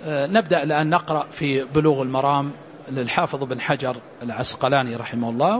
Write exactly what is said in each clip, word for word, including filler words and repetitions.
نبدأ الآن نقرأ في بلوغ المرام للحافظ بن حجر العسقلاني رحمه الله،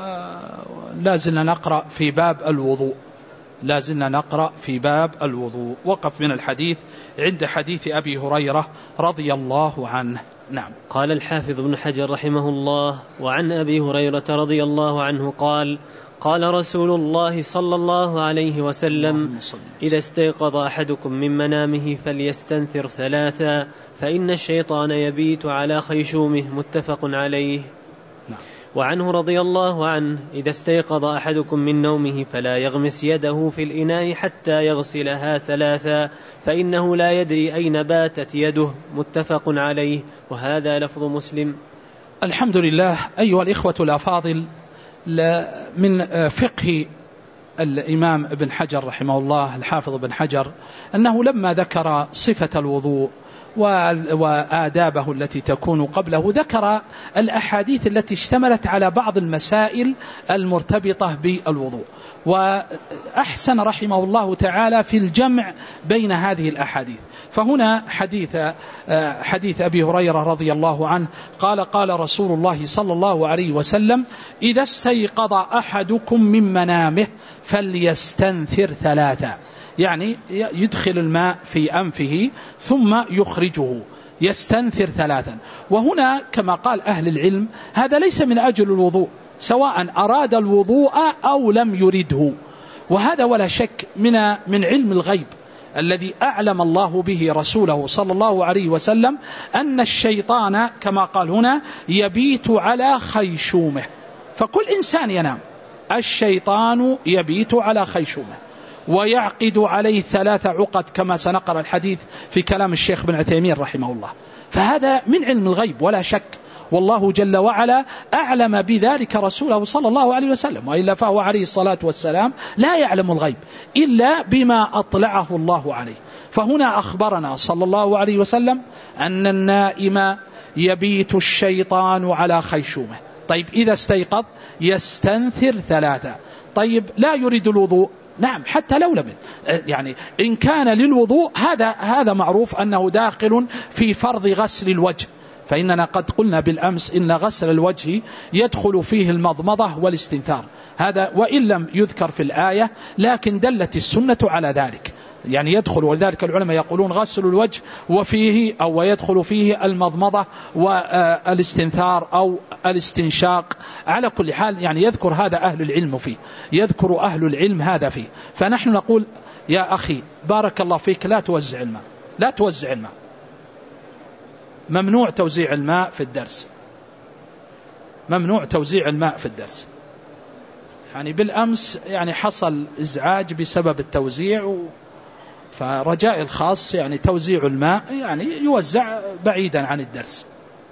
ولازلنا نقرأ في باب الوضوء لازلنا نقرأ في باب الوضوء. وقف من الحديث عند حديث أبي هريرة رضي الله عنه. نعم. قال الحافظ بن حجر رحمه الله: وعن أبي هريرة رضي الله عنه قال: قال رسول الله صلى الله عليه وسلم: إذا استيقظ أحدكم من منامه فليستنثر ثلاثا فإن الشيطان يبيت على خيشومه. متفق عليه. نعم. وعنه رضي الله عنه: إذا استيقظ أحدكم من نومه فلا يغمس يده في الإناء حتى يغسلها ثلاثا فإنه لا يدري أين باتت يده. متفق عليه. وهذا لفظ مسلم. الحمد لله. أيها الإخوة الأفاضل، من فقه الإمام ابن حجر رحمه الله الحافظ ابن حجر أنه لما ذكر صفة الوضوء وآدابه التي تكون قبله ذكر الأحاديث التي اشتملت على بعض المسائل المرتبطة بالوضوء، وأحسن رحمه الله تعالى في الجمع بين هذه الأحاديث. فهنا حديث حديث أبي هريرة رضي الله عنه قال: قال رسول الله صلى الله عليه وسلم: إذا استيقظ أحدكم من منامه فليستنثر ثلاثا، يعني يدخل الماء في أنفه ثم يخرجه، يستنثر ثلاثا. وهنا كما قال أهل العلم هذا ليس من أجل الوضوء، سواء أراد الوضوء أو لم يرده، وهذا ولا شك من من علم الغيب الذي أعلم الله به رسوله صلى الله عليه وسلم أن الشيطان كما قال هنا يبيت على خيشومه. فكل إنسان ينام الشيطان يبيت على خيشومه ويعقد عليه ثلاث عقد كما سنقرأ الحديث في كلام الشيخ بن عثيمين رحمه الله. فهذا من علم الغيب ولا شك، والله جل وعلا أعلم بذلك رسوله صلى الله عليه وسلم، وإلا فهو عليه الصلاة والسلام لا يعلم الغيب إلا بما أطلعه الله عليه. فهنا أخبرنا صلى الله عليه وسلم أن النائم يبيت الشيطان على خيشومه. طيب إذا استيقظ يستنثر ثلاثة. طيب لا يريد الوضوء، نعم حتى لو لم يعني إن كان للوضوء هذا هذا معروف أنه داخل في فرض غسل الوجه، فإننا قد قلنا بالأمس إن غسل الوجه يدخل فيه المضمضة والاستنثار، هذا وإن لم يذكر في الآية لكن دلت السنة على ذلك، يعني يدخل. ولذلك العلماء يقولون غسل الوجه وفيه أو يدخل فيه المضمضة والاستنثار أو الاستنشاق، على كل حال يعني يذكر هذا أهل العلم فيه، يذكر أهل العلم هذا فيه. فنحن نقول يا أخي بارك الله فيك لا توزع الماء، لا توزع الماء، ممنوع توزيع الماء في الدرس، ممنوع توزيع الماء في الدرس. يعني بالأمس يعني حصل إزعاج بسبب التوزيع، فرجاء الخاص يعني توزيع الماء يعني يوزع بعيدا عن الدرس.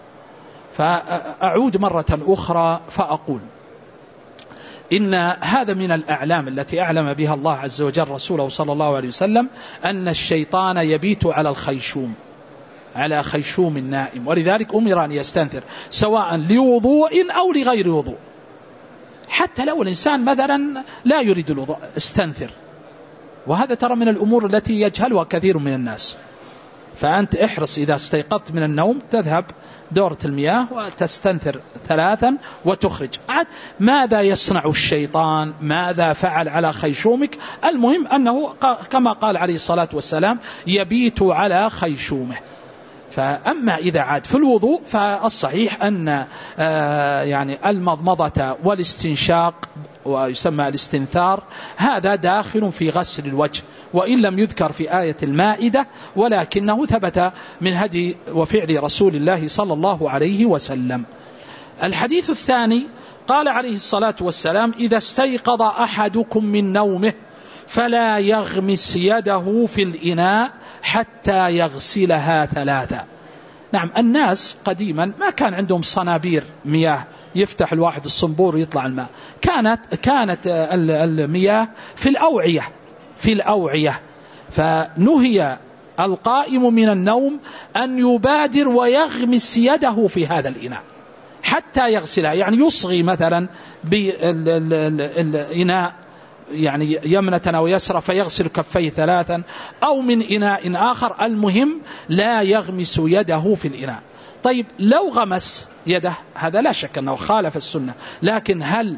فأعود مرة أخرى فأقول إن هذا من الأعلام التي أعلم بها الله عز وجل رسوله صلى الله عليه وسلم أن الشيطان يبيت على الخيشوم، على خيشوم النائم، ولذلك أمر أن يستنثر سواء لوضوء أو لغير وضوء. حتى لو الإنسان مثلا لا يريد الوضوء استنثر، وهذا ترى من الأمور التي يجهلها كثير من الناس. فأنت احرص إذا استيقظت من النوم تذهب دورة المياه وتستنثر ثلاثا وتخرج. ماذا يصنع الشيطان؟ ماذا فعل على خيشومك؟ المهم أنه كما قال عليه الصلاة والسلام يبيت على خيشومه. فأما إذا عاد في الوضوء فالصحيح أن يعني المضمضة والاستنشاق ويسمى الاستنثار هذا داخل في غسل الوجه، وإن لم يذكر في آية المائدة ولكنه ثبت من هدي وفعل رسول الله صلى الله عليه وسلم. الحديث الثاني قال عليه الصلاة والسلام: إذا استيقظ أحدكم من نومه فلا يغمس يده في الإناء حتى يغسلها ثلاثة. نعم الناس قديما ما كان عندهم صنابير مياه يفتح الواحد الصنبور ويطلع الماء، كانت كانت المياه في الأوعية في الأوعية فنهي القائم من النوم أن يبادر ويغمس يده في هذا الإناء حتى يغسلها، يعني يصغي مثلا بالإناء يعني يمنة أو يسرى فيغسل كفيه ثلاثا أو من إناء آخر، المهم لا يغمس يده في الإناء. طيب لو غمس يده هذا لا شك أنه خالف السنة، لكن هل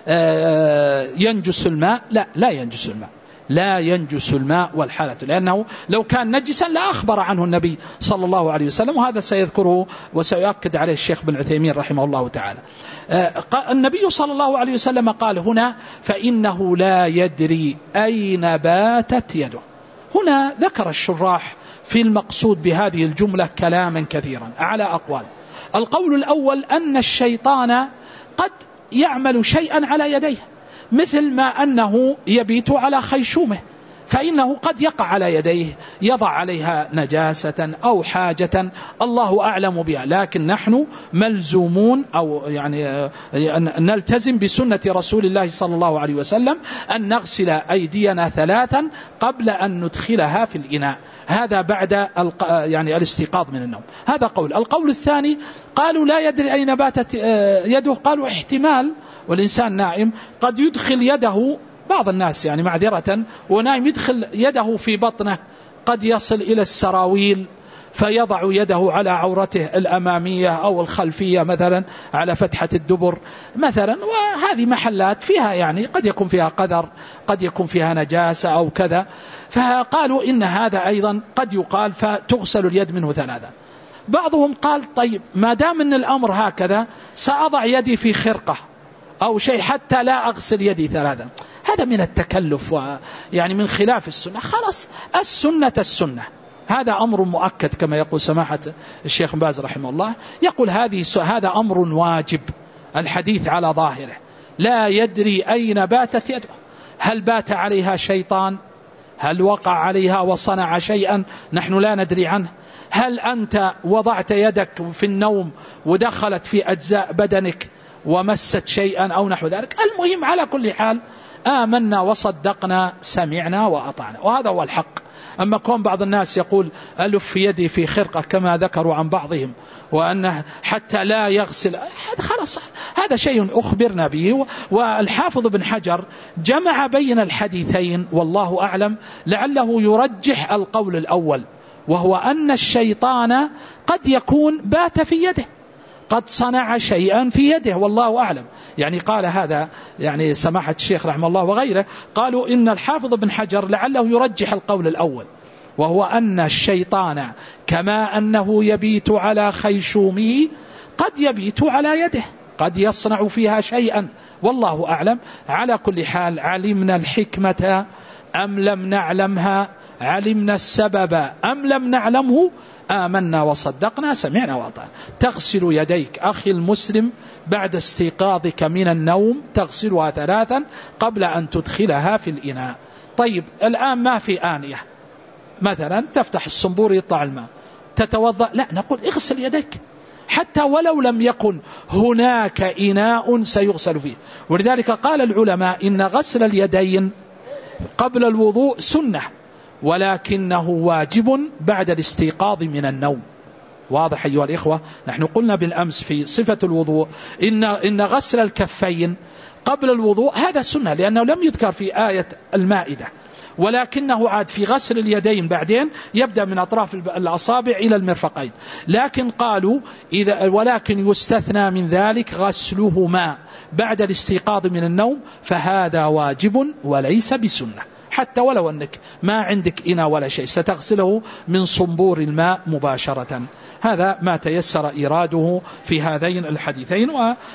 ينجس الماء؟ لا، لا ينجس الماء، لا ينجس الماء والحالة، لأنه لو كان نجسا لا أخبر عنه النبي صلى الله عليه وسلم، وهذا سيذكره وسيؤكد عليه الشيخ بن عثيمين رحمه الله تعالى. النبي صلى الله عليه وسلم قال هنا فإنه لا يدري أين باتت يده. هنا ذكر الشراح في المقصود بهذه الجملة كلاما كثيرا على أقوال. القول الأول أن الشيطان قد يعمل شيئا على يديه، مثل ما أنه يبيت على خيشومه، فإنه قد يقع على يديه يضع عليها نجاسة أو حاجة الله أعلم بها، لكن نحن ملزومون أو يعني نلتزم بسنة رسول الله صلى الله عليه وسلم أن نغسل أيدينا ثلاثا قبل أن ندخلها في الإناء، هذا بعد يعني الاستيقاظ من النوم. هذا قول. القول الثاني قالوا لا يدري أين باتت يده، قالوا احتمال والإنسان نائم قد يدخل يده، بعض الناس يعني معذرة ونائم يدخل يده في بطنه، قد يصل إلى السراويل فيضع يده على عورته الأمامية أو الخلفية مثلا على فتحة الدبر مثلا، وهذه محلات فيها يعني قد يكون فيها قدر، قد يكون فيها نجاسة أو كذا، فقالوا إن هذا أيضا قد يقال فتغسل اليد منه ثلاثة. بعضهم قال طيب ما دام أن الأمر هكذا سأضع يدي في خرقة أو شيء حتى لا أغسل يدي ثلاثا، هذا من التكلف ويعني من خلاف السنة. خلاص السنة السنة، هذا أمر مؤكد كما يقول سماحة الشيخ باز رحمه الله، يقول هذه هذا أمر واجب، الحديث على ظاهره لا يدري أين باتت يده، هل بات عليها شيطان، هل وقع عليها وصنع شيئا نحن لا ندري عنه، هل أنت وضعت يدك في النوم ودخلت في أجزاء بدنك ومست شيئا أو نحو ذلك. المهم على كل حال آمنا وصدقنا سمعنا وأطعنا، وهذا هو الحق. أما كون بعض الناس يقول ألف يدي في خرقة كما ذكروا عن بعضهم وأنه حتى لا يغسل، خلاص هذا شيء أخبرنا به. والحافظ بن حجر جمع بين الحديثين والله أعلم، لعله يرجح القول الأول، وهو أن الشيطان قد يكون بات في يده، قد صنع شيئا في يده والله أعلم. يعني قال هذا يعني سماحة الشيخ رحمه الله وغيره قالوا إن الحافظ بن حجر لعله يرجح القول الأول، وهو أن الشيطان كما أنه يبيت على خيشومه قد يبيت على يده، قد يصنع فيها شيئا والله أعلم. على كل حال علمنا الحكمة أم لم نعلمها، علمنا السبب أم لم نعلمه، آمنا وصدقنا سمعنا وأطعنا. تغسل يديك أخي المسلم بعد استيقاظك من النوم، تغسلها ثلاثا قبل أن تدخلها في الإناء. طيب الآن ما في آنية مثلا تفتح الصنبور يطلع الماء تتوضأ، لا، نقول اغسل يديك حتى ولو لم يكن هناك إناء سيغسل فيه. ولذلك قال العلماء إن غسل اليدين قبل الوضوء سنة، ولكنه واجب بعد الاستيقاظ من النوم. واضح أيها الإخوة؟ نحن قلنا بالأمس في صفة الوضوء إن, إن غسل الكفين قبل الوضوء هذا سنة، لأنه لم يذكر في آية المائدة، ولكنه عاد في غسل اليدين بعدين يبدأ من أطراف الأصابع إلى المرفقين. لكن قالوا إذا ولكن يستثنى من ذلك غسلهما بعد الاستيقاظ من النوم، فهذا واجب وليس بسنة، حتى ولو أنك ما عندك إناء ولا شيء ستغسله من صنبور الماء مباشرة. هذا ما تيسر إيراده في هذين الحديثين،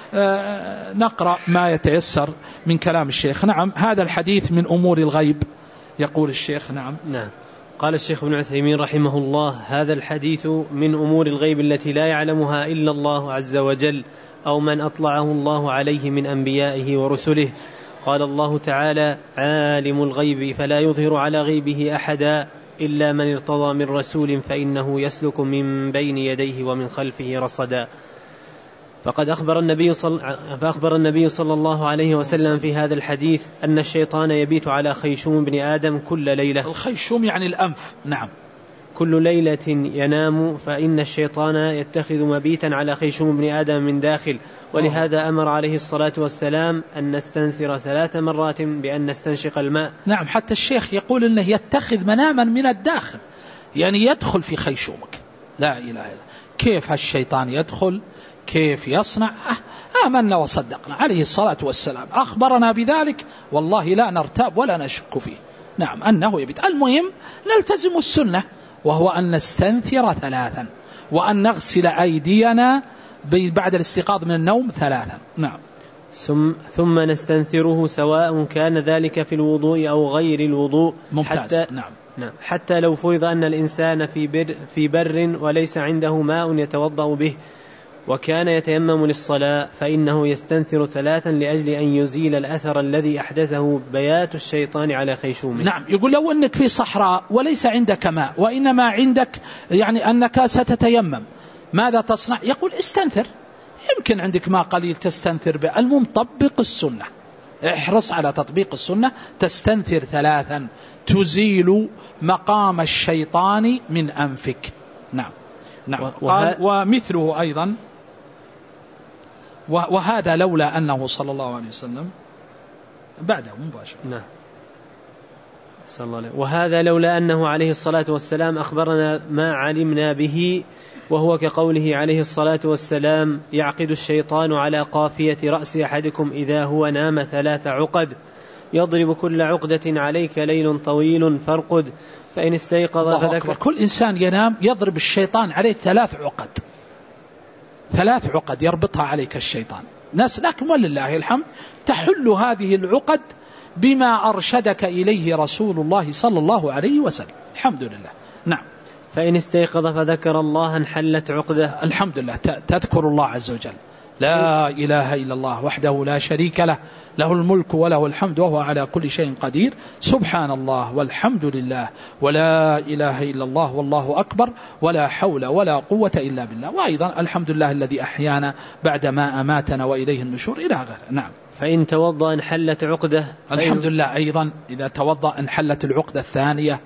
ونقرأ ما يتيسر من كلام الشيخ. نعم، هذا الحديث من أمور الغيب يقول الشيخ. نعم نعم قال الشيخ ابن عثيمين رحمه الله: هذا الحديث من أمور الغيب التي لا يعلمها إلا الله عز وجل أو من أطلعه الله عليه من أنبيائه ورسله. قال الله تعالى: عالم الغيب فلا يظهر على غيبه أحدا إلا من ارتضى من رسول فإنه يسلك من بين يديه ومن خلفه رصدا. فقد أخبر النبي صل... فأخبر النبي صلى الله عليه وسلم في هذا الحديث أن الشيطان يبيت على خيشوم ابن آدم كل ليلة. الخيشوم يعني الأنف. نعم، كل ليلة ينام فإن الشيطان يتخذ مبيتا على خيشوم ابن آدم من داخل، ولهذا أمر عليه الصلاة والسلام أن نستنثر ثلاث مرات بأن نستنشق الماء. نعم، حتى الشيخ يقول أنه يتخذ مناما من الداخل، يعني يدخل في خيشومك. لا إله إلا. كيف هالشيطان يدخل؟ كيف يصنع؟ آمنا وصدقنا. عليه الصلاة والسلام أخبرنا بذلك، والله لا نرتاب ولا نشك فيه. نعم أنه يبيت. المهم نلتزم السنة، وهو أن نستنثر ثلاثا، وأن نغسل أيدينا بعد الاستيقاظ من النوم ثلاثا. نعم. ثم نستنثره سواء كان ذلك في الوضوء أو غير الوضوء. ممتاز. حتى نعم. نعم حتى لو فرض أن الإنسان في بر, في بر وليس عنده ماء يتوضأ به وكان يتيمم للصلاة، فإنه يستنثر ثلاثا لأجل أن يزيل الأثر الذي أحدثه بيات الشيطان على خيشومه. نعم. يقول لو أنك في صحراء وليس عندك ماء، وإنما عندك يعني أنك ستتيمم، ماذا تصنع؟ يقول استنثر. يمكن عندك ماء قليل تستنثر به. المهم طبق السنة، احرص على تطبيق السنة. تستنثر ثلاثا تزيل مقام الشيطان من أنفك. نعم. نعم. قال ومثله أيضا، وهذا لولا أنه صلى الله عليه وسلم بعده مباشرة. نعم. صلى الله عليه. وهذا لولا أنه عليه الصلاة والسلام أخبرنا ما علمنا به، وهو كقوله عليه الصلاة والسلام: يعقد الشيطان على قافية رأس أحدكم إذا هو نام ثلاث عقد، يضرب كل عقدة عليك ليل طويل فارقد، فإن استيقظ فذكر. كل إنسان ينام يضرب الشيطان عليه ثلاث عقد، ثلاث عقد يربطها عليك الشيطان. ناس لكن ولله الحمد تحل هذه العقد بما أرشدك إليه رسول الله صلى الله عليه وسلم. الحمد لله. نعم. فإن استيقظ فذكر الله انحلت عقده. الحمد لله. تذكر الله عز وجل. لا إله إلا الله وحده لا شريك له، له الملك وله الحمد وهو على كل شيء قدير. سبحان الله والحمد لله ولا إله إلا الله والله أكبر ولا حول ولا قوة إلا بالله. وأيضا الحمد لله الذي أحيانا بعدما أماتنا وإليه النشور إلى غيره. نعم. فإن توضأ انحلت عقده. الحمد لله. أيضا إذا توضأ انحلت العقدة الثانية.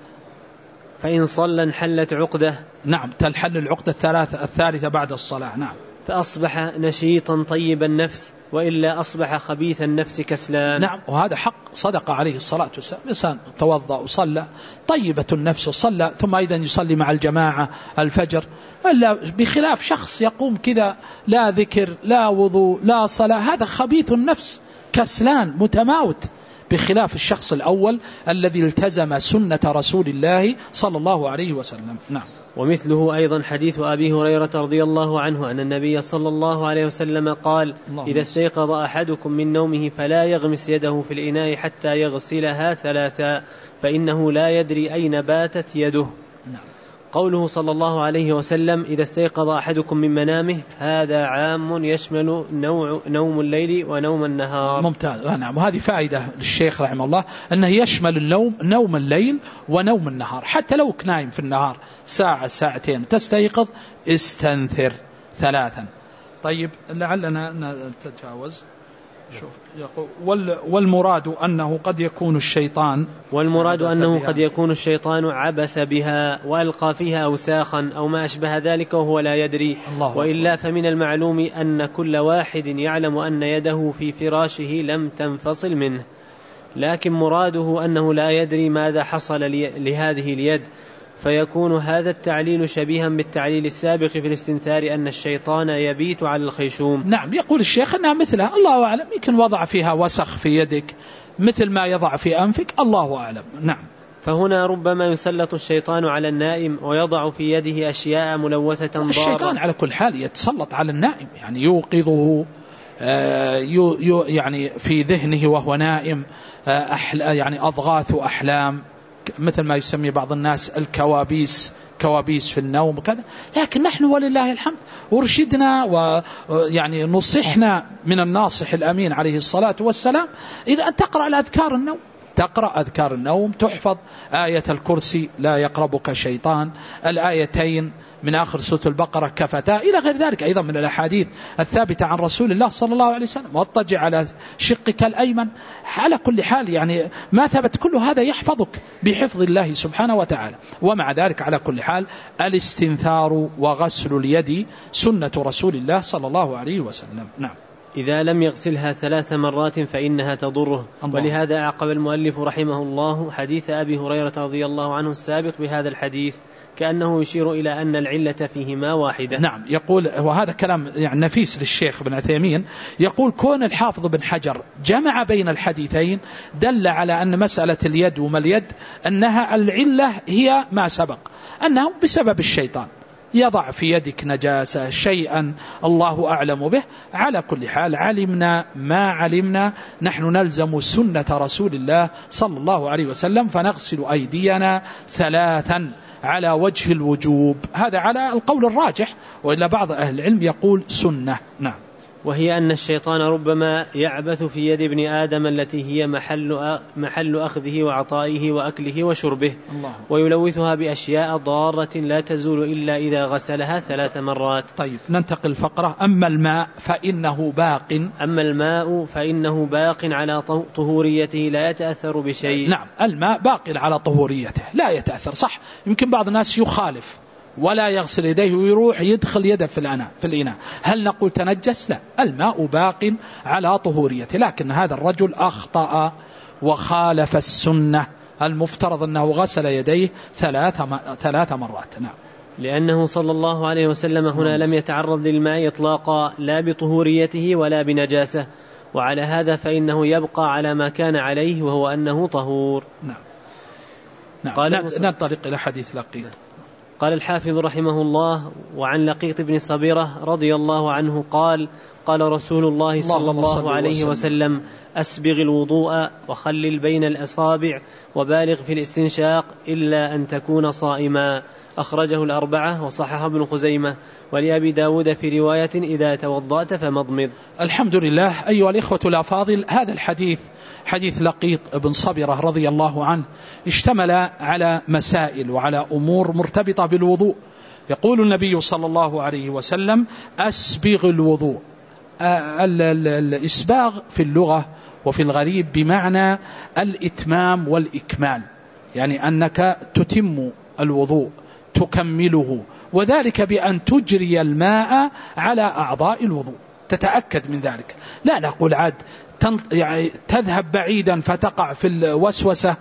فإن صلى انحلت عقده. نعم. تنحل العقدة الثلاثة الثالثة بعد الصلاة. نعم. فأصبح نشيطا طيب النفس، وإلا أصبح خبيث النفس كسلان. نعم. وهذا حق صدق عليه الصلاة والسلام. إنسان توضأ وصلى طيبة النفس وصلى، ثم أيضا يصلي مع الجماعة الفجر، إلا بخلاف شخص يقوم كذا لا ذكر لا وضوء لا صلاة، هذا خبيث النفس كسلان متماوت، بخلاف الشخص الأول الذي التزم سنة رسول الله صلى الله عليه وسلم. نعم. ومثله أيضا حديث أبي هريرة رضي الله عنه أن النبي صلى الله عليه وسلم قال: إذا استيقظ أحدكم من نومه فلا يغمس يده في الإناء حتى يغسلها ثلاثا، فإنه لا يدري أين باتت يده. نعم. قوله صلى الله عليه وسلم: إذا استيقظ أحدكم من منامه، هذا عام يشمل نوم الليل ونوم النهار. ممتاز. نعم. وهذه فائدة للشيخ رحمه الله أنه يشمل النوم نوم الليل ونوم النهار. حتى لو نايم في النهار ساعة ساعتين تستيقظ استنثر ثلاثا. طيب لعلنا نتجاوز. شوف يقول والمراد أنه قد يكون الشيطان والمراد أنه قد يكون الشيطان عبث بها وألقى فيها أوساخا أو ما أشبه ذلك وهو لا يدري. وإلا فمن المعلوم أن كل واحد يعلم أن يده في فراشه لم تنفصل منه، لكن مراده أنه لا يدري ماذا حصل لهذه اليد، فيكون هذا التعليل شبيها بالتعليل السابق في الاستنثار أن الشيطان يبيت على الخيشوم. نعم. يقول الشيخ أنها مثلها، الله أعلم، يمكن وضع فيها وسخ في يدك مثل ما يضع في أنفك، الله أعلم. نعم. فهنا ربما يسلط الشيطان على النائم ويضع في يده أشياء ملوثة ضارة. الشيطان على كل حال يتسلط على النائم، يعني يوقظه يعني في ذهنه وهو نائم، يعني أضغاث أحلام، مثل ما يسمي بعض الناس الكوابيس، كوابيس في النوم وكذا. لكن نحن ولله الحمد ارشدنا ويعني نصحنا من الناصح الأمين عليه الصلاة والسلام إلى أن تقرأ الأذكار النوم، تقرأ أذكار النوم، تحفظ آية الكرسي لا يقربك شيطان، الآيتين من آخر سورة البقرة كفتا إلى غير ذلك أيضا من الأحاديث الثابتة عن رسول الله صلى الله عليه وسلم، واضطجع على شقك الأيمن. على كل حال يعني ما ثبت كل هذا يحفظك بحفظ الله سبحانه وتعالى. ومع ذلك على كل حال الاستنثار وغسل اليد سنة رسول الله صلى الله عليه وسلم. نعم. إذا لم يغسلها ثلاث مرات فإنها تضره. ولهذا أعقب المؤلف رحمه الله حديث أبي هريرة رضي الله عنه السابق بهذا الحديث كأنه يشير إلى أن العلة فيهما واحدة. نعم. يقول وهذا كلام يعني نفيس للشيخ ابن عثيمين، يقول كون الحافظ بن حجر جمع بين الحديثين دل على أن مسألة اليد وما اليد أنها العلة هي ما سبق، أنه بسبب الشيطان يضع في يدك نجاسة شيئا الله أعلم به. على كل حال علمنا ما علمنا، نحن نلزم سنة رسول الله صلى الله عليه وسلم فنغسل أيدينا ثلاثا على وجه الوجوب، هذا على القول الراجح، وإلا بعض أهل العلم يقول سنة. نعم. وهي أن الشيطان ربما يعبث في يد ابن آدم التي هي محل محل أخذه وعطائه وأكله وشربه، الله. ويلوثها بأشياء ضارة لا تزول إلا إذا غسلها ثلاث مرات. طيب ننتقل فقرة. أما الماء فإنه باق أما الماء فإنه باق على طهوريته لا يتأثر بشيء. نعم، الماء باق على طهوريته لا يتأثر. صح، يمكن بعض الناس يخالف ولا يغسل يديه ويروح يدخل يده في الإناء في الإناء هل نقول تنجس؟ لا، الماء باق على طهوريته. لكن هذا الرجل أخطأ وخالف السنة، المفترض أنه غسل يديه ثلاث ثلاث مرات. نعم. لأنه صلى الله عليه وسلم هنا لم يتعرض للماء إطلاقا لا بطهوريته ولا بنجاسة، وعلى هذا فإنه يبقى على ما كان عليه وهو أنه طهور. نعم. نعم. قال ننطلق إلى حديث لقيط. قال الحافظ رحمه الله: وعن لقيط بن صبيرة رضي الله عنه قال: قال رسول الله صلى الله عليه وسلم: أسبغ الوضوء وخلل بين الأصابع وبالغ في الاستنشاق إلا أن تكون صائما. أخرجه الأربعة وصححه ابن خزيمة، ولأبي داود في رواية: إذا توضأت فمضمض. الحمد لله. أيها الإخوة الأفاضل، هذا الحديث حديث لقيط بن صبيرة رضي الله عنه اشتمل على مسائل وعلى أمور مرتبطة بالوضوء. يقول النبي صلى الله عليه وسلم: أسبغ الوضوء. الإسباغ في اللغة وفي الغريب بمعنى الإتمام والإكمال، يعني أنك تتم الوضوء تكمله، وذلك بأن تجري الماء على أعضاء الوضوء، تتأكد من ذلك. لا نقول عاد يعني تذهب بعيدا فتقع في الوسوسة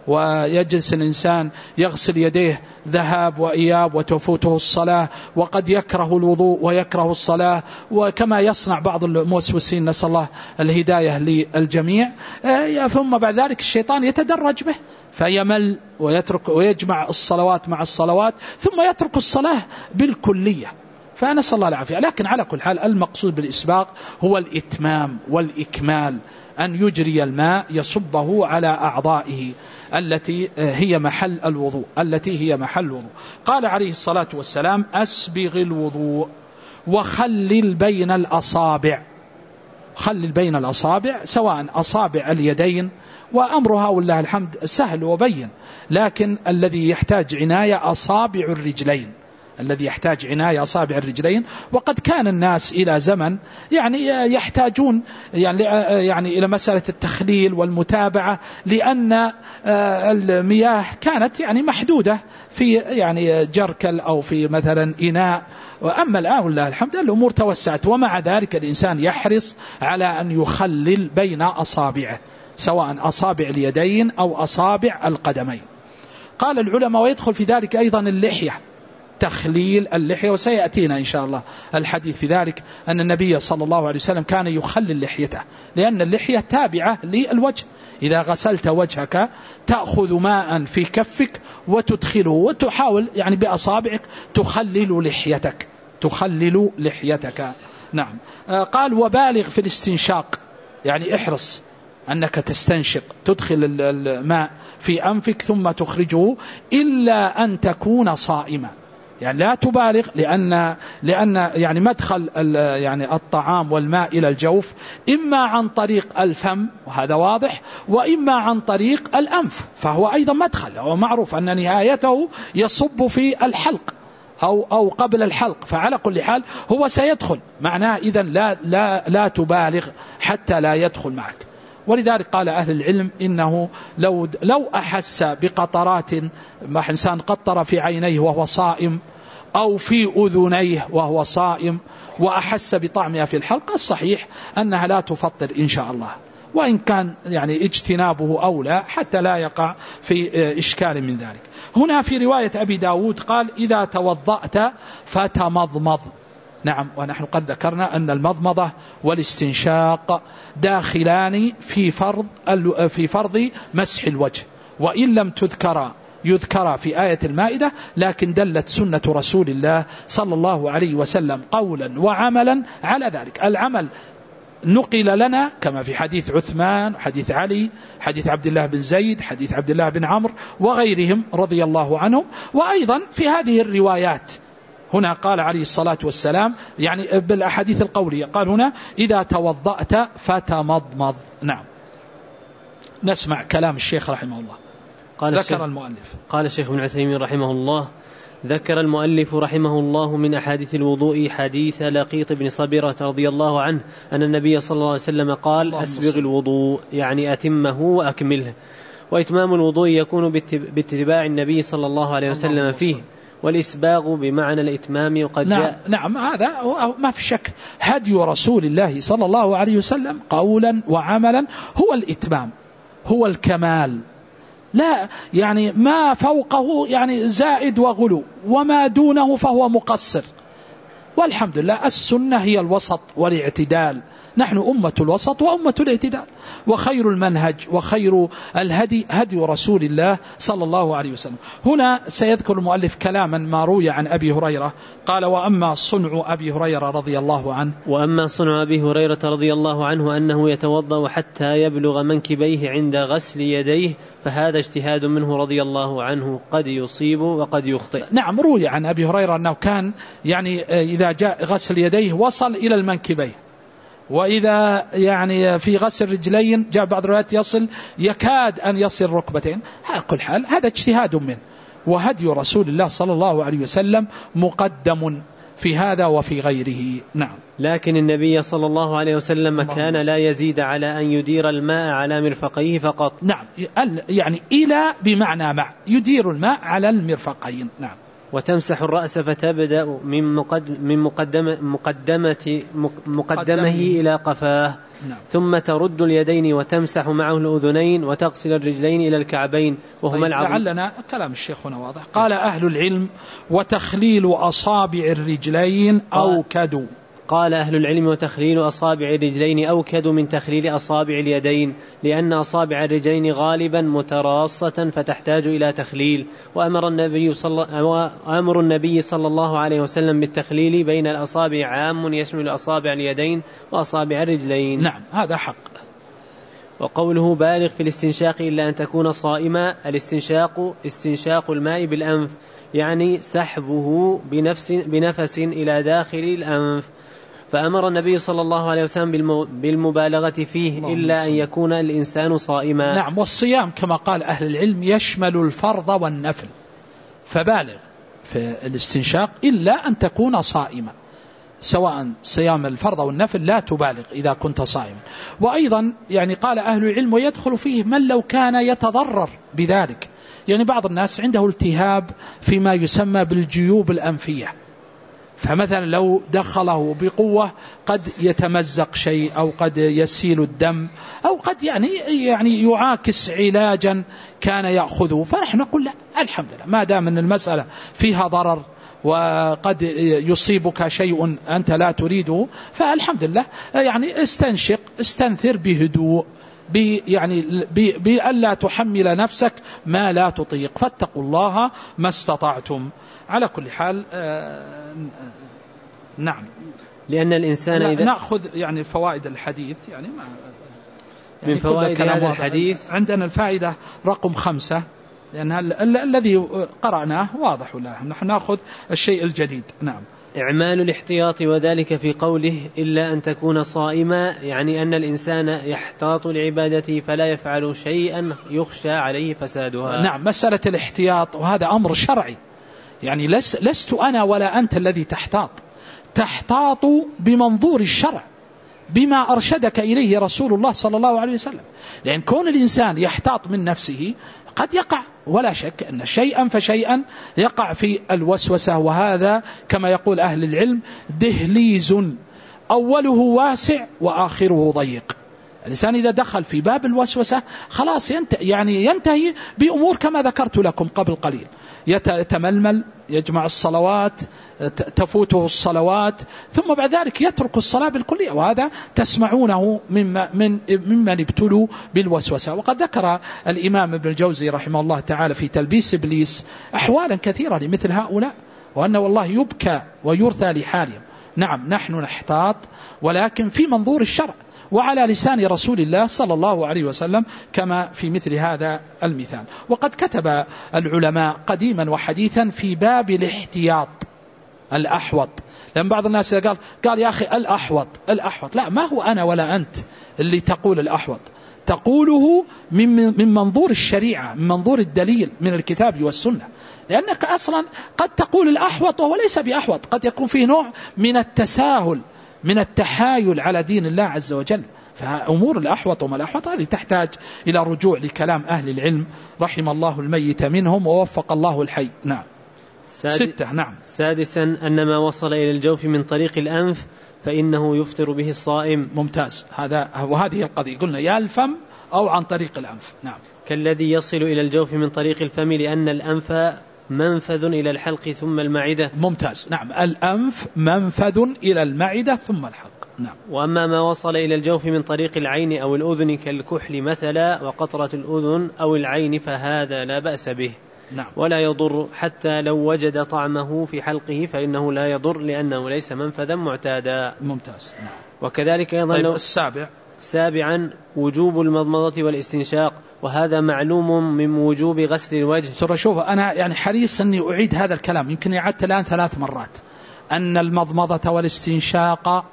ويجلس الإنسان يغسل يديه ذهاب وإياب وتفوته الصلاة، وقد يكره الوضوء ويكره الصلاة، وكما يصنع بعض الموسوسين، نسأل الله الهداية للجميع. ثم بعد ذلك الشيطان يتدرج به فيمل ويترك ويجمع الصلوات مع الصلوات ثم يترك الصلاة بالكلية، فنسأل الله العافية. لكن على كل حال المقصود بالإسباغ هو الإتمام والإكمال، أن يجري الماء يصبه على أعضائه التي هي محل الوضوء التي هي محل الوضوء. قال عليه الصلاة والسلام: أسبغ الوضوء وخلل بين الأصابع. خلل بين الأصابع سواء أصابع اليدين، وأمرها والله الحمد سهل وبين، لكن الذي يحتاج عناية أصابع الرجلين، الذي يحتاج عناية أصابع الرجلين. وقد كان الناس إلى زمن يعني يحتاجون يعني يعني إلى مسألة التخليل والمتابعة، لأن المياه كانت يعني محدودة في يعني جركل أو في مثلا إناء. وأما الآن والله الحمد الأمور توسعت، ومع ذلك الإنسان يحرص على أن يخلل بين أصابعه سواء أصابع اليدين أو أصابع القدمين. قال العلماء: ويدخل في ذلك أيضا اللحية، تخليل اللحية، وسيأتينا إن شاء الله الحديث في ذلك، أن النبي صلى الله عليه وسلم كان يخلل لحيته، لأن اللحية تابعة للوجه. إذا غسلت وجهك تأخذ ماء في كفك وتدخله وتحاول يعني بأصابعك تخلل لحيتك تخلل لحيتك نعم. قال: وبالغ في الاستنشاق، يعني احرص أنك تستنشق، تدخل الماء في أنفك ثم تخرجه، إلا أن تكون صائما، يعني لا تبالغ، لأن لأن يعني مدخل يعني الطعام والماء إلى الجوف إما عن طريق الفم وهذا واضح، وإما عن طريق الأنف فهو أيضا مدخل، ومعروف أن نهايته يصب في الحلق أو, أو قبل الحلق، فعلى كل حال هو سيدخل معناه، إذن لا, لا, لا تبالغ حتى لا يدخل معك. ولذلك قال أهل العلم إنه لو, لو أحس بقطرات، ما إنسان قطر في عينيه وهو صائم أو في أذنيه وهو صائم وأحس بطعمها في الحلق، الصحيح أنها لا تفطر إن شاء الله، وإن كان يعني اجتنابه أولى حتى لا يقع في إشكال من ذلك. هنا في رواية أبي داود قال إذا توضأت فتمضمض. نعم، ونحن قد ذكرنا أن المضمضة والاستنشاق داخلان في فرض في فرض مسح الوجه، وإن لم تذكر يذكر في آية المائدة، لكن دلت سنة رسول الله صلى الله عليه وسلم قولا وعملا على ذلك. العمل نقل لنا كما في حديث عثمان، حديث علي، حديث عبد الله بن زيد، حديث عبد الله بن عمرو وغيرهم رضي الله عنهم، وأيضا في هذه الروايات. هنا قال عليه الصلاة والسلام يعني بالأحاديث القولية، قال هنا إذا توضأت فتمضمض. نعم، نسمع كلام الشيخ رحمه الله. قال ذكر المؤلف قال الشيخ ابن عثيمين رحمه الله: ذكر المؤلف رحمه الله من أحاديث الوضوء حديث لقيط بن صبيرة رضي الله عنه أن النبي صلى الله عليه وسلم قال: أسبغ الوضوء، يعني أتمه وأكمله. وإتمام الوضوء يكون باتباع النبي صلى الله عليه وسلم فيه، والإسباغ بمعنى الإتمام. وقد نعم, جاء نعم هذا ما في شك، هدي رسول الله صلى الله عليه وسلم قولا وعملا هو الإتمام، هو الكمال، لا يعني ما فوقه يعني زائد وغلو، وما دونه فهو مقصر. والحمد لله السنة هي الوسط والاعتدال، نحن أمة الوسط وأمة الاعتدال، وخير المنهج وخير الهدي هدي رسول الله صلى الله عليه وسلم. هنا سيذكر المؤلف كلاما ما روي عن أبي هريرة قال: وأما صنع أبي هريرة رضي الله عنه وأما صنع أبي هريرة رضي الله عنه أنه يتوضأ حتى يبلغ منكبيه عند غسل يديه، فهذا اجتهاد منه رضي الله عنه، قد يصيب وقد يخطئ. نعم، روي عن أبي هريرة أنه كان يعني إذا جاء غسل يديه وصل إلى المنكبين، وإذا يعني في غسل رجلين جاء بعض الروايات يصل يكاد أن يصل ركبتين. على كل حال هذا اجتهاد منه، وهدي رسول الله صلى الله عليه وسلم مقدم في هذا وفي غيره. نعم، لكن النبي صلى الله عليه وسلم كان لا يزيد على أن يدير الماء على مرفقيه فقط. نعم، يعني إلى بمعنى مع، يدير الماء على المرفقين. نعم. وتمسح الرأس فتبدأ من مقدم من مقدمة مقدمة مقدمه إلى قفاه. نعم. ثم ترد اليدين وتمسح معه الأذنين وتغسل الرجلين إلى الكعبين وهما طيب العظم. لعلنا كلام الشيخ هنا واضح. قال أهل العلم: وتخليل أصابع الرجلين أوكد. قال أهل العلم: وتخليل أصابع الرجلين أوكد من تخليل أصابع اليدين، لأن أصابع الرجلين غالبا متراصة فتحتاج إلى تخليل. وأمر النبي صلى وأمر النبي صلى الله عليه وسلم بالتخليل بين الأصابع عام يشمل أصابع اليدين وأصابع الرجلين. نعم، هذا حق. وقوله: بالغ في الاستنشاق إلا أن تكون صائما، الاستنشاق استنشاق الماء بالأنف، يعني سحبه بنفس, بنفس إلى داخل الأنف. فأمر النبي صلى الله عليه وسلم بالمبالغة فيه إلا أن يكون الإنسان صائما. نعم، والصيام كما قال أهل العلم يشمل الفرض والنفل، فبالغ في الاستنشاق إلا أن تكون صائما، سواء صيام الفرض والنفل لا تبالغ إذا كنت صائما. وأيضا يعني قال أهل العلم: ويدخل فيه من لو كان يتضرر بذلك، يعني بعض الناس عنده التهاب فيما يسمى بالجيوب الأنفية، فمثلا لو دخله بقوة قد يتمزق شيء أو قد يسيل الدم أو قد يعني يعني يعاكس علاجا كان يأخذه، فنحن نقول لا، الحمد لله ما دام أن المسألة فيها ضرر وقد يصيبك شيء أنت لا تريده، فالحمد لله يعني استنشق استنثر بهدوء، يعني بألا تحمل نفسك ما لا تطيق، فاتقوا الله ما استطعتم. على كل حال آه نعم، لأن الإنسان إذا نأخذ يعني فوائد الحديث، يعني, ما يعني من فوائد هذا الحديث عندنا الفائدة رقم خمسة، لأن الذي قرأناه واضح له، نحن نأخذ الشيء الجديد. نعم. إعمال الاحتياط، وذلك في قوله: إلا أن تكون صائما، يعني أن الإنسان يحتاط لعبادته فلا يفعل شيئا يخشى عليه فسادها. نعم، مسألة الاحتياط وهذا أمر شرعي، يعني لست أنا ولا أنت الذي تحتاط، تحتاط بمنظور الشرع بما أرشدك إليه رسول الله صلى الله عليه وسلم. لأن كون الإنسان يحتاط من نفسه قد يقع، ولا شك أن شيئا فشيئا يقع في الوسوسة، وهذا كما يقول أهل العلم دهليز أوله واسع وآخره ضيق. الإنسان إذا دخل في باب الوسوسة خلاص ينتهي، يعني ينتهي بأمور كما ذكرت لكم قبل قليل، يتململ، يجمع الصلوات، تفوته الصلوات، ثم بعد ذلك يترك الصلاة بالكلية، وهذا تسمعونه مما من ممن ابتلوا بالوسوسة. وقد ذكر الإمام ابن الجوزي رحمه الله تعالى في تلبيس إبليس أحوالا كثيرة لمثل هؤلاء، وأن والله يبكى ويرثى لحالهم. نعم نحن نحتاط، ولكن في منظور الشرع وعلى لسان رسول الله صلى الله عليه وسلم كما في مثل هذا المثال. وقد كتب العلماء قديما وحديثا في باب الاحتياط الأحوط، لأن بعض الناس قال قال يا أخي الأحوط الأحوط، لا، ما هو أنا ولا أنت اللي تقول الأحوط، تقوله من من منظور الشريعة، من منظور الدليل من الكتاب والسنة. لأنك أصلا قد تقول الأحوط وهو ليس بأحوط، قد يكون فيه نوع من التساهل، من التحايل على دين الله عز وجل. فأمور الأحوط وما الأحوط هذه تحتاج إلى رجوع لكلام أهل العلم رحم الله الميت منهم ووفق الله الحي. نعم. ستة. نعم. سادسا أن ما وصل إلى الجوف من طريق الأنف فإنه يفطر به الصائم. ممتاز. هذا وهذه القضية قلنا يا الفم أو عن طريق الأنف. نعم. كالذي يصل إلى الجوف من طريق الفم لأن الأنف منفذ إلى الحلق ثم المعدة. ممتاز. نعم، الأنف منفذ إلى المعدة ثم الحلق. نعم. وأما ما وصل إلى الجوف من طريق العين أو الأذن كالكحل مثلا وقطرة الأذن أو العين فهذا لا بأس به. نعم. ولا يضر حتى لو وجد طعمه في حلقه فإنه لا يضر لأنه ليس منفذا معتادا. ممتاز. نعم. وكذلك أيضا طيب لو السابع. سابعا وجوب المضمضة والاستنشاق، وهذا معلوم من وجوب غسل الوجه. ترى شوف أنا يعني حريص أني أعيد هذا الكلام، يمكن أعدت الآن ثلاث مرات، أن المضمضة والاستنشاق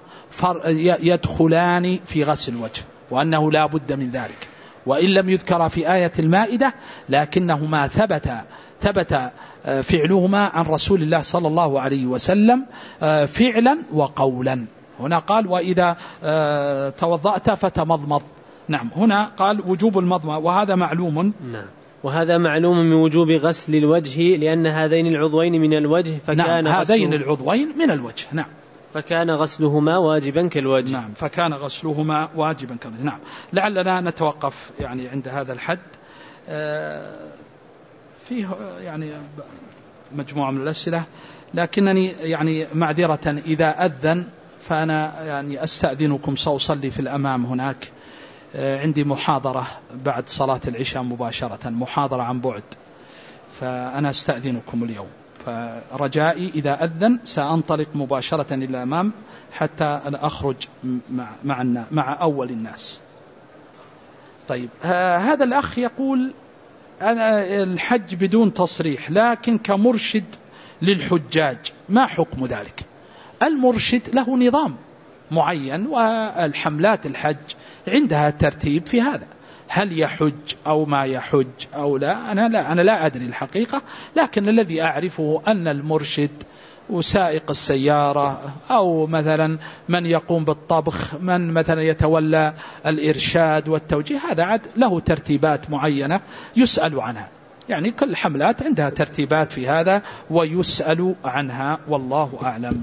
يدخلان في غسل الوجه، وأنه لا بد من ذلك، وإن لم يذكر في آية المائدة لكنهما ثبت ثبت فعلهما عن رسول الله صلى الله عليه وسلم فعلا وقولا. هنا قال وإذا توضأت فتمضمض. نعم. هنا قال وجوب المضمضة وهذا معلوم. نعم. وهذا معلوم من وجوب غسل الوجه لأن هذين العضوين من الوجه فكان نعم. هذين العضوين من الوجه. نعم. فكان غسلهما واجبا كالوجه. نعم. فكان غسلهما واجبا كالوجه. نعم. لعلنا نتوقف يعني عند هذا الحد. فيه يعني مجموعة من الأسئلة، لكنني يعني معذرة إذا أذن فأنا يعني أستأذنكم سأصلي في الأمام هناك، عندي محاضرة بعد صلاة العشاء مباشرة، محاضرة عن بعد، فأنا أستأذنكم اليوم، فرجائي إذا أذن سأنطلق مباشرة إلى الأمام حتى أخرج مع, مع, مع أول الناس. طيب هذا الأخ يقول أنا الحج بدون تصريح لكن كمرشد للحجاج، ما حكم ذلك؟ المرشد له نظام معين، والحملات الحج عندها ترتيب في هذا، هل يحج أو ما يحج أو لا، أنا لا أنا لا أدري الحقيقة، لكن الذي أعرفه أن المرشد وسائق السيارة أو مثلا من يقوم بالطبخ، من مثلا يتولى الإرشاد والتوجيه، هذا عاد له ترتيبات معينة يسأل عنها، يعني كل حملات عندها ترتيبات في هذا ويسأل عنها، والله أعلم.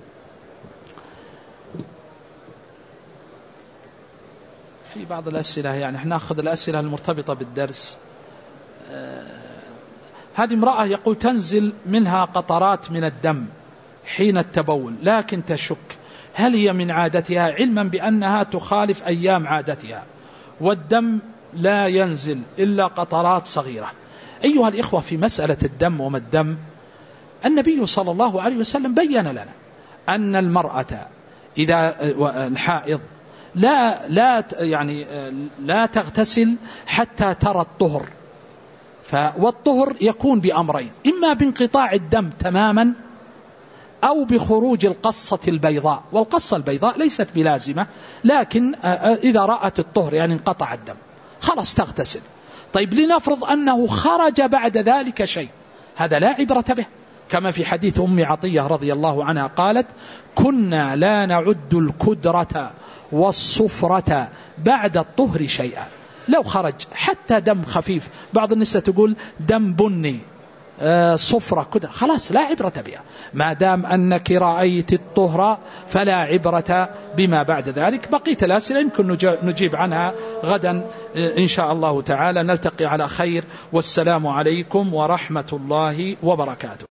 في بعض الأسئلة يعني احنا نأخذ الأسئلة المرتبطة بالدرس. آه هذه امرأة يقول تنزل منها قطرات من الدم حين التبول، لكن تشك هل هي من عادتها، علما بأنها تخالف أيام عادتها، والدم لا ينزل إلا قطرات صغيرة. أيها الإخوة، في مسألة الدم وما الدم، النبي صلى الله عليه وسلم بيّن لنا أن المرأة إذا الحائض لا لا يعني لا تغتسل حتى ترى الطهر، والطهر يكون بأمرين، إما بانقطاع الدم تماما أو بخروج القصة البيضاء، والقصة البيضاء ليست بلازمة، لكن إذا رأت الطهر يعني انقطع الدم خلاص تغتسل. طيب لنفرض أنه خرج بعد ذلك شيء، هذا لا عبرة به، كما في حديث أم عطية رضي الله عنها قالت: كنا لا نعد الكدرة والصفرة بعد الطهر شيئا. لو خرج حتى دم خفيف، بعض النساء تقول دم بني، صفرة كدرة، خلاص لا عبرة بها، ما دام أنك رأيت الطهر فلا عبرة بما بعد ذلك. بقية الأسئلة يمكن نجيب عنها غدا إن شاء الله تعالى. نلتقي على خير، والسلام عليكم ورحمة الله وبركاته.